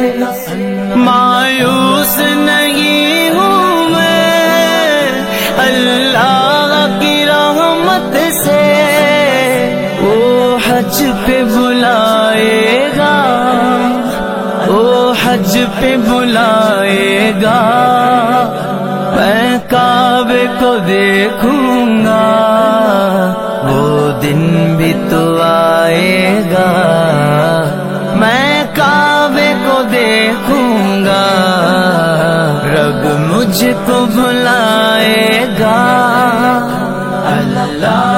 मायूस नहीं हूँ मैं अल्लाह की रहमत से, वो हज पे बुलाएगा, वो हज पे बुलाएगा। मैं काबे को देखूंगा, वो दिन भी तो आएगा। मैं काबे को देखूंगा, रब मुझको बुलाएगा। अल्लाह